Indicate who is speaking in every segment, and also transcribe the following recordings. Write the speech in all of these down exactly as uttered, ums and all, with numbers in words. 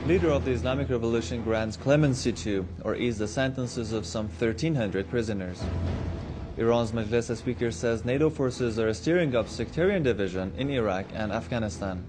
Speaker 1: Leader of the Islamic Revolution grants clemency to or ease the sentences of some thirteen hundred prisoners. Iran's Majlis Speaker says NATO forces are stirring up sectarian division in Iraq and Afghanistan.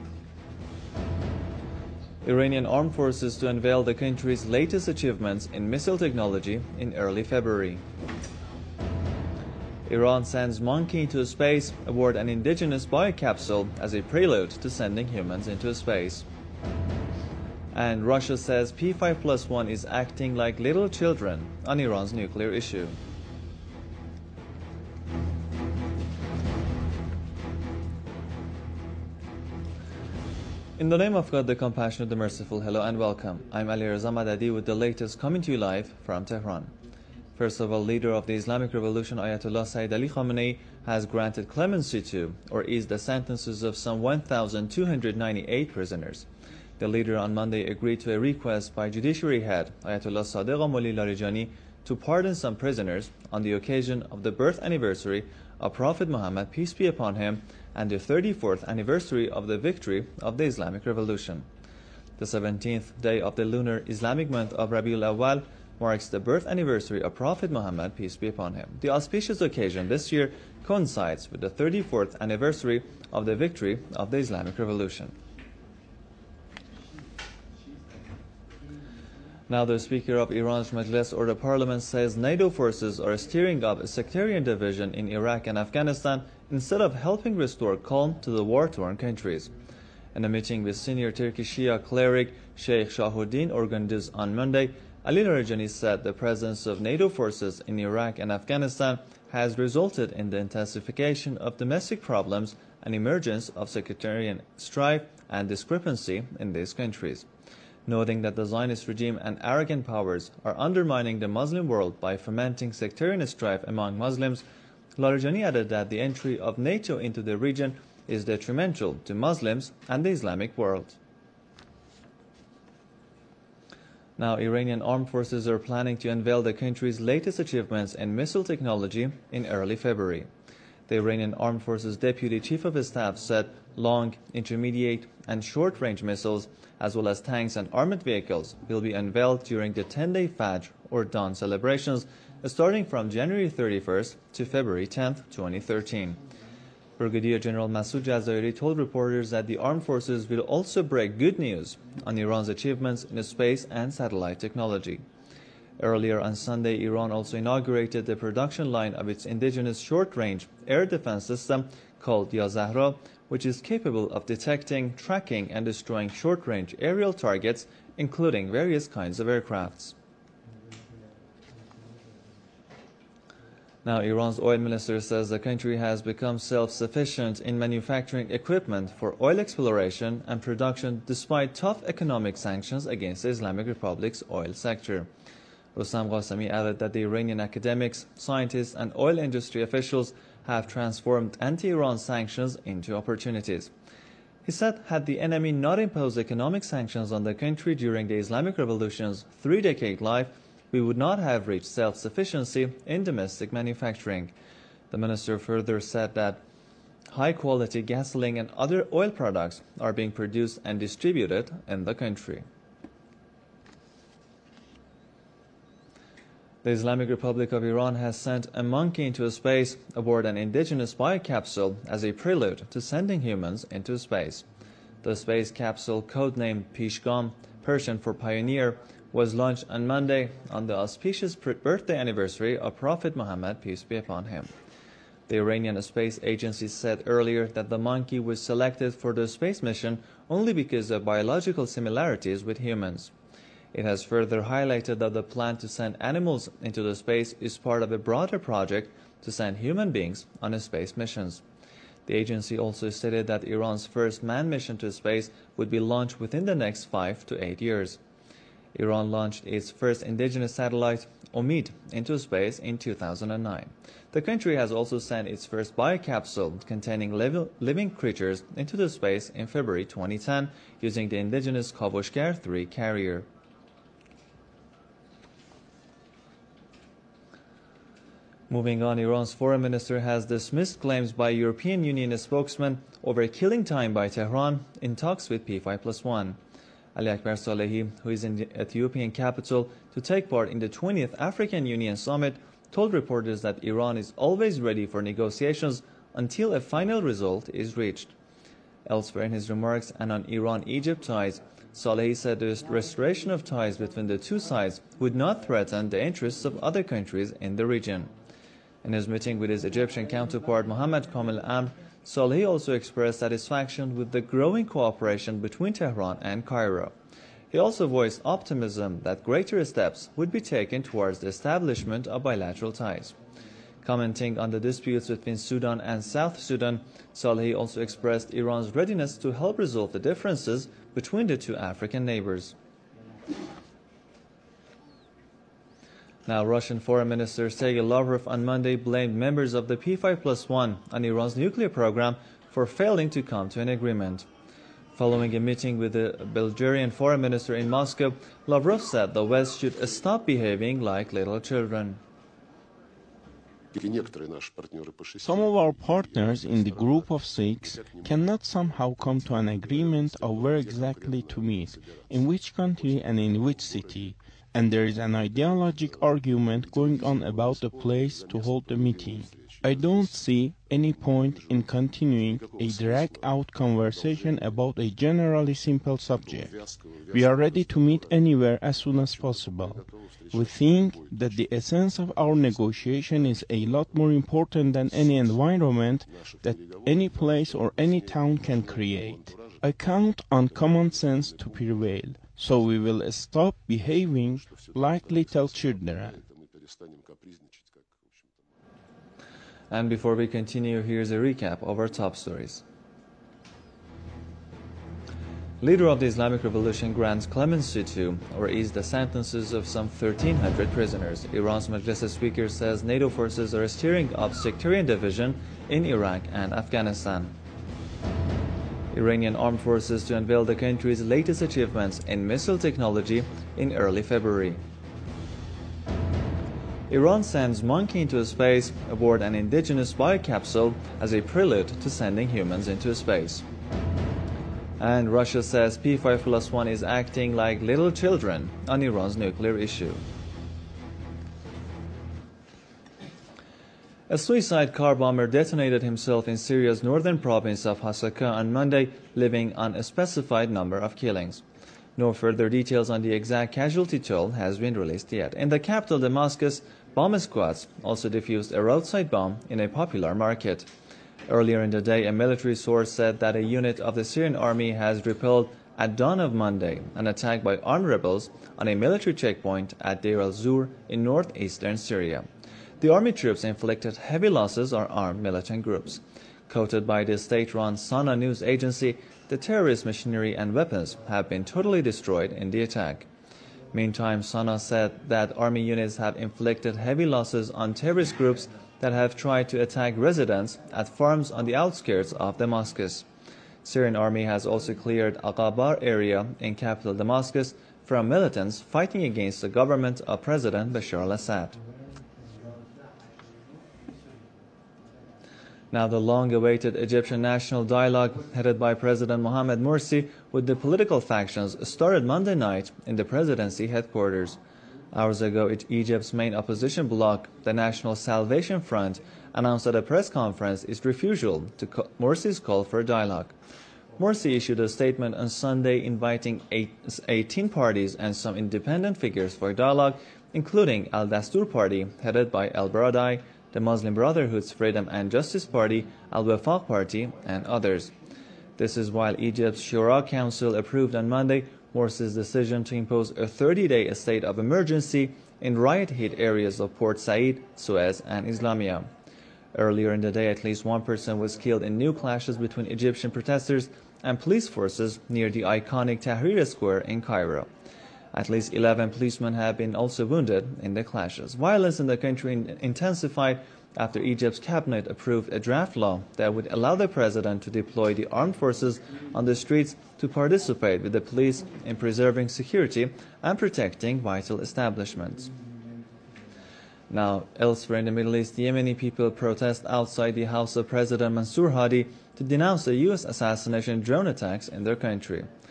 Speaker 1: Iranian armed forces to unveil the country's latest achievements in missile technology in early February. Iran sends monkey into space aboard an indigenous biocapsule as a prelude to sending humans into space. And Russia says P five plus one is acting like little children on Iran's nuclear issue. In the name of God, the Compassionate, the Merciful, hello and welcome. I'm Ali Reza Madadi with the latest coming to you live from Tehran. First of all, leader of the Islamic Revolution Ayatollah Sayyid Ali Khamenei has granted clemency to or eased the sentences of some one thousand two hundred ninety-eight prisoners. The leader on Monday agreed to a request by Judiciary head Ayatollah Sadegh Amoli Larijani to pardon some prisoners on the occasion of the birth anniversary of Prophet Muhammad, peace be upon him, and the thirty-fourth anniversary of the victory of the Islamic Revolution. The seventeenth day of the lunar Islamic month of Rabiul Awwal marks the birth anniversary of Prophet Muhammad, peace be upon him. The auspicious occasion this year coincides with the thirty-fourth anniversary of the victory of the Islamic Revolution. Now the Speaker of Iran's Majlis or the Parliament says NATO forces are stirring up a sectarian division in Iraq and Afghanistan instead of helping restore calm to the war-torn countries. In a meeting with senior Turkish Shia cleric Sheikh Shahuddin organized on Monday, Ali Larijani said the presence of NATO forces in Iraq and Afghanistan has resulted in the intensification of domestic problems and emergence of sectarian strife and discrepancy in these countries. Noting that the Zionist regime and arrogant powers are undermining the Muslim world by fomenting sectarian strife among Muslims, Larijani added that the entry of NATO into the region is detrimental to Muslims and the Islamic world. Now, Iranian armed forces are planning to unveil the country's latest achievements in missile technology in early February. The Iranian Armed Forces Deputy Chief of Staff said long, intermediate, and short-range missiles, as well as tanks and armored vehicles, will be unveiled during the ten-day Fajr or Dawn celebrations, starting from January thirty-first to February tenth, twenty thirteen. Brigadier General Masoud Jazairi told reporters that the armed forces will also break good news on Iran's achievements in space and satellite technology. Earlier on Sunday, Iran also inaugurated the production line of its indigenous short-range air defense system called Ya Zahra, which is capable of detecting, tracking, and destroying short-range aerial targets, including various kinds of aircrafts. Now, Iran's oil minister says the country has become self-sufficient in manufacturing equipment for oil exploration and production despite tough economic sanctions against the Islamic Republic's oil sector. Rostam Qasemi added that the Iranian academics, scientists, and oil industry officials have transformed anti-Iran sanctions into opportunities. He said, had the enemy not imposed economic sanctions on the country during the Islamic Revolution's three-decade life, we would not have reached self-sufficiency in domestic manufacturing. The minister further said that high-quality gasoline and other oil products are being produced and distributed in the country. The Islamic Republic of Iran has sent a monkey into space aboard an indigenous biocapsule as a prelude to sending humans into space. The space capsule, codenamed Pishgam, Persian for pioneer, was launched on Monday on the auspicious birthday anniversary of Prophet Muhammad, peace be upon him. The Iranian Space Agency said earlier that the monkey was selected for the space mission only because of biological similarities with humans. It has further highlighted that the plan to send animals into the space is part of a broader project to send human beings on space missions. The agency also stated that Iran's first manned mission to space would be launched within the next five to eight years. Iran launched its first indigenous satellite, Omid, into space in two thousand nine. The country has also sent its first biocapsule containing living creatures into the space in February twenty ten using the indigenous Kavoshgar three carrier. Moving on, Iran's foreign minister has dismissed claims by European Union spokesman over killing time by Tehran in talks with P five plus one. Ali Akbar Salehi, who is in the Ethiopian capital to take part in the twentieth African Union Summit, told reporters that Iran is always ready for negotiations until a final result is reached. Elsewhere in his remarks and on Iran-Egypt ties, Salehi said the restoration of ties between the two sides would not threaten the interests of other countries in the region. In his meeting with his Egyptian counterpart Mohammed Kamel Amr, Salehi also expressed satisfaction with the growing cooperation between Tehran and Cairo. He also voiced optimism that greater steps would be taken towards the establishment of bilateral ties. Commenting on the disputes between Sudan and South Sudan, Salehi also expressed Iran's readiness to help resolve the differences between the two African neighbors. Now, Russian Foreign Minister Sergei Lavrov on Monday blamed members of the P five plus one on Iran's nuclear program for failing to come to an agreement. Following a meeting with the Bulgarian foreign minister in Moscow, Lavrov said the West should stop behaving like little children.
Speaker 2: Some of our partners in the group of six cannot somehow come to an agreement of where exactly to meet, in which country and in which city. And there is an ideologic argument going on about the place to hold the meeting. I don't see any point in continuing a drag-out conversation about a generally simple subject. We are ready to meet anywhere as soon as possible. We think that the essence of our negotiation is a lot more important than any environment that any place or any town can create. I count on common sense to prevail. So we will stop behaving like little children.
Speaker 1: And before we continue, here's a recap of our top stories. Leader of the Islamic Revolution grants clemency to or ease the sentences of some thirteen hundred prisoners. Iran's Majlis Speaker says NATO forces are stirring up sectarian division in Iraq and Afghanistan. Iranian armed forces to unveil the country's latest achievements in missile technology in early February. Iran sends monkey into space aboard an indigenous biocapsule as a prelude to sending humans into space. And Russia says P five plus one is acting like little children on Iran's nuclear issue. A suicide car bomber detonated himself in Syria's northern province of Hasaka on Monday, leaving an unspecified number of killings. No further details on the exact casualty toll has been released yet. In the capital Damascus, bomb squads also defused a roadside bomb in a popular market. Earlier in the day, a military source said that a unit of the Syrian army has repelled at dawn of Monday an attack by armed rebels on a military checkpoint at Deir al-Zur in northeastern Syria. The army troops inflicted heavy losses on armed militant groups. Quoted by the state-run Sana news agency, the terrorist machinery and weapons have been totally destroyed in the attack. Meantime, Sana said that army units have inflicted heavy losses on terrorist groups that have tried to attack residents at farms on the outskirts of Damascus. Syrian army has also cleared Aqabar area in capital Damascus from militants fighting against the government of President Bashar al-Assad. Now, the long-awaited Egyptian national dialogue, headed by President Mohamed Morsi with the political factions, started Monday night in the presidency headquarters. Hours ago, Egypt's main opposition bloc, the National Salvation Front, announced at a press conference its refusal to Morsi's call for a dialogue. Morsi issued a statement on Sunday inviting eighteen parties and some independent figures for dialogue, including Al-Dastur Party, headed by El-Baradei, the Muslim Brotherhood's Freedom and Justice Party, Al-Wafaq Party, and others. This is while Egypt's Shura Council approved on Monday Morsi's decision to impose a thirty-day state of emergency in riot-hit areas of Port Said, Suez, and Islamia. Earlier in the day, at least one person was killed in new clashes between Egyptian protesters and police forces near the iconic Tahrir Square in Cairo. At least eleven policemen have been also wounded in the clashes. Violence in the country intensified after Egypt's cabinet approved a draft law that would allow the president to deploy the armed forces on the streets to participate with the police in preserving security and protecting vital establishments. Now, elsewhere in the Middle East, Yemeni people protest outside the house of President Mansour Hadi to denounce the U S assassination drone attacks in their country.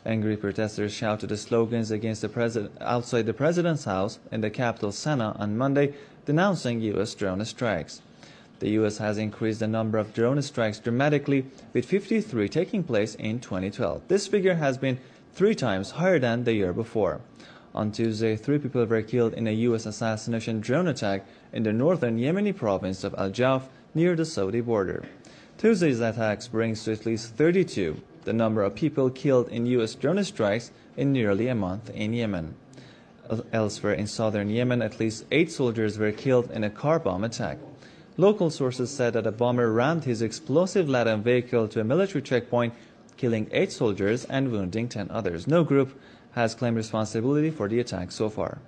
Speaker 1: Angry protesters shouted the slogans against the president outside the president's house in the capital Sanaa on Monday, denouncing U S drone strikes. The U S has increased the number of drone strikes dramatically, with fifty-three taking place in twenty twelve. This figure has been three times higher than the year before. On Tuesday, three people were killed in a U S assassination drone attack in the northern Yemeni province of Al-Jawf near the Saudi border. Tuesday's attacks brings to at least thirty-two the number of people killed in U S drone strikes in nearly a month in Yemen. Elsewhere in southern Yemen, at least eight soldiers were killed in a car bomb attack. Local sources said that a bomber rammed his explosive-laden vehicle to a military checkpoint, killing eight soldiers and wounding ten others. No group has claimed responsibility for the attack so far.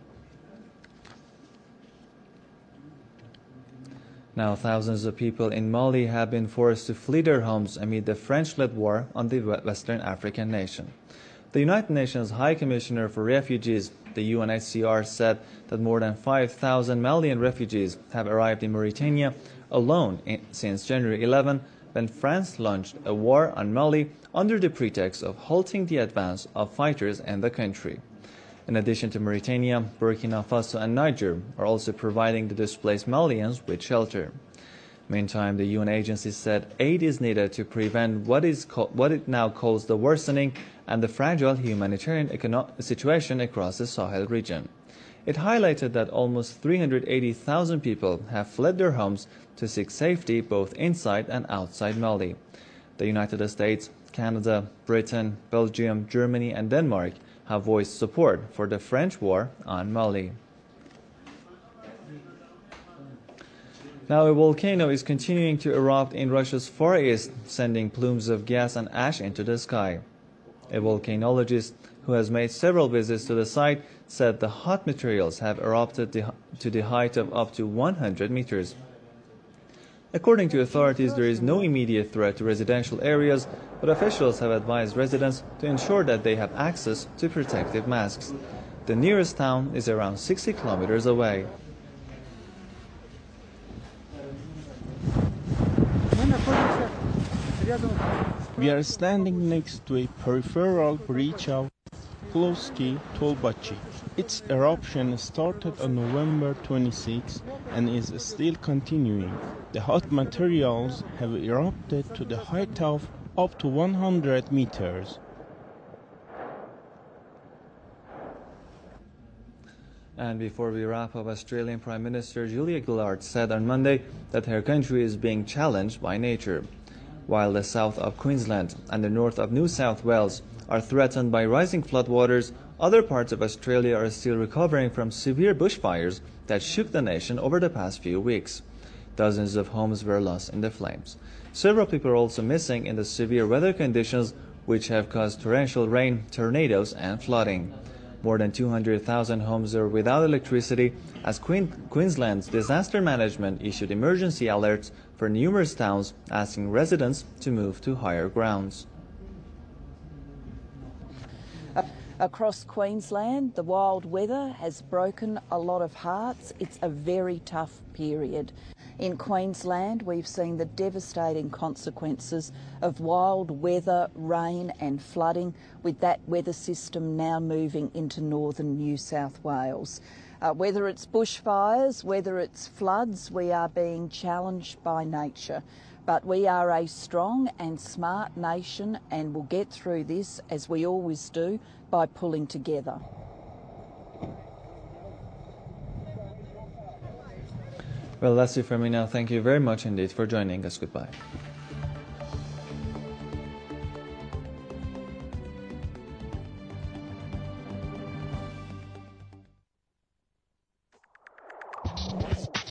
Speaker 1: Now, thousands of people in Mali have been forced to flee their homes amid the French-led war on the Western African nation. The United Nations High Commissioner for Refugees, the U N H C R, said that more than five thousand Malian refugees have arrived in Mauritania alone in, since January eleventh, when France launched a war on Mali under the pretext of halting the advance of fighters in the country. In addition to Mauritania, Burkina Faso and Niger are also providing the displaced Malians with shelter. Meantime, the U N agency said aid is needed to prevent what, is what it now calls the worsening and the fragile humanitarian situation across the Sahel region. It highlighted that almost three hundred eighty thousand people have fled their homes to seek safety both inside and outside Mali. The United States, Canada, Britain, Belgium, Germany and Denmark have voiced support for the French war on Mali. Now, a volcano is continuing to erupt in Russia's far east, sending plumes of gas and ash into the sky. A volcanologist who has made several visits to the site said the hot materials have erupted to the height of up to one hundred meters. According to authorities, there is no immediate threat to residential areas, but officials have advised residents to ensure that they have access to protective masks. The nearest town is around sixty kilometers away.
Speaker 2: We are standing next to a peripheral breach of Plovsky Tolbachi. Its eruption started on November twenty-sixth and is still continuing. The hot materials have erupted to the height of up to one hundred meters.
Speaker 1: And before we wrap up, Australian Prime Minister Julia Gillard said on Monday that her country is being challenged by nature. While the south of Queensland and the north of New South Wales are threatened by rising floodwaters, other parts of Australia are still recovering from severe bushfires that shook the nation over the past few weeks. Dozens of homes were lost in the flames. Several people are also missing in the severe weather conditions which have caused torrential rain, tornadoes and flooding. More than two hundred thousand homes are without electricity as Queen Queensland's disaster management issued emergency alerts for numerous towns, asking residents to move to higher grounds.
Speaker 3: Across Queensland, the wild weather has broken a lot of hearts. It's a very tough period. In Queensland, we've seen the devastating consequences of wild weather, rain and flooding, with that weather system now moving into northern New South Wales. Uh, whether it's bushfires, whether it's floods, we are being challenged by nature. But we are a strong and smart nation and will get through this, as we always do, by pulling together.
Speaker 1: Well, that's it for me now. Thank you very much indeed for joining us. Goodbye.